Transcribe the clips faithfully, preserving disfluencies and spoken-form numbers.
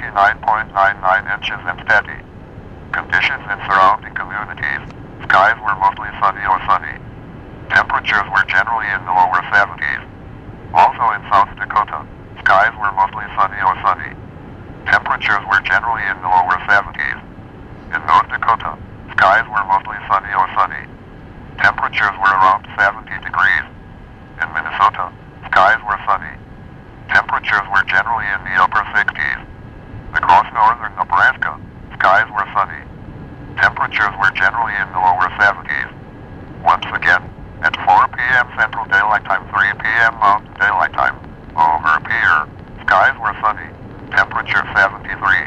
fifty-nine point nine nine inches and steady. Conditions in surrounding communities. Skies were mostly sunny or sunny. Temperatures were generally in the lower seventies. Also in South Dakota, skies were mostly sunny or sunny. Temperatures were generally in the lower seventies. In North Dakota, skies were mostly sunny or sunny. Temperatures were around seventy degrees. In Minnesota, skies were sunny. Temperatures were generally in the upper sixties. Across northern Nebraska, skies were sunny. Temperatures were generally in the lower seventies. Once again, at four p m Central Daylight Time, three p m Mountain Daylight Time, over here, skies were sunny. Temperature seventy-three.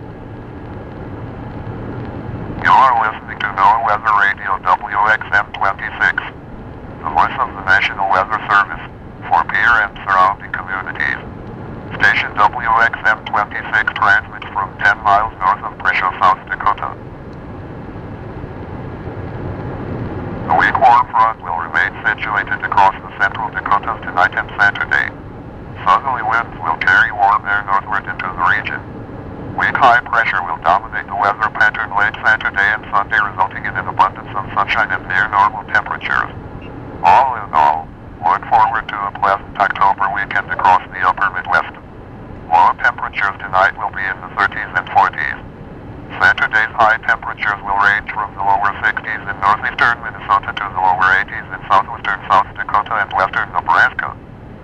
You are listening to NOAA Weather Radio W X M twenty-six, the voice of the National Weather Service, for Pierre and surrounding communities. Station W X M twenty-six transmits from ten miles north of Presho, South Dakota. A weak warm front will remain situated across the central Dakotas tonight and Saturday. Southerly winds will carry warm air northward into the region. Weak high pressure will dominate the weather pattern late Saturday and Sunday, resulting in an abundance of sunshine and near normal temperatures. All in all, look forward to a pleasant October weekend across the upper Midwest. Low temperatures tonight will be in the thirties and forties. Saturday's high temperatures will range from the lower sixties in northeastern Minnesota to the lower eighties in southwestern South Dakota and western Nebraska.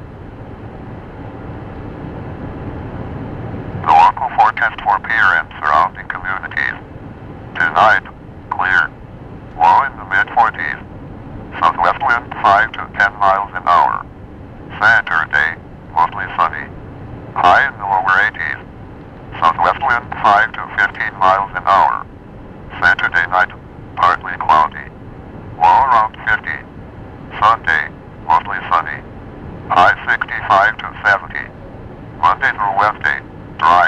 The local forecast for Pierre and surrounding communities. Tonight, clear. Low in the mid forties. Southwest wind five to ten miles an hour. Saturday, mostly sunny. High in the lower eighties. Southwest wind five to fifteen miles an hour. Saturday night, partly cloudy. Low around fifty. Sunday, mostly sunny. High sixty-five to seventy. Monday through Wednesday, dry.